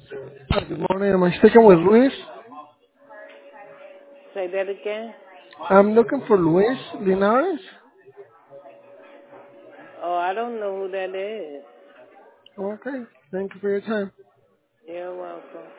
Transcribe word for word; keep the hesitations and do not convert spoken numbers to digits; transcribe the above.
Hi, good morning. Am I speaking with Luis? Say that again. I'm looking for Luis Linares. Oh, I don't know who that is. Okay, thank you for your time. You're welcome.